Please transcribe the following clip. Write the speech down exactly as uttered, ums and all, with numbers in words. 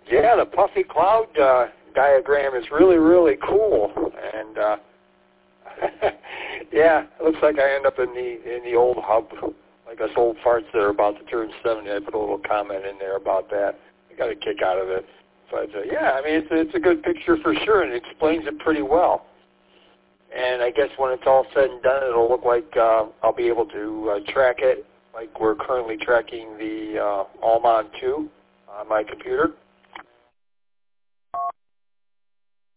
Yeah, the puffy cloud uh, diagram is really, really cool. And, uh, yeah, it looks like I end up in the in the old hub, like us old farts that are about to turn seventy. I put a little comment in there about that. I got a kick out of it. But, uh, yeah, I mean, it's a, it's a good picture for sure, and it explains it pretty well. And I guess when it's all said and done, it'll look like uh, I'll be able to uh, track it like we're currently tracking the uh, Almon two on my computer.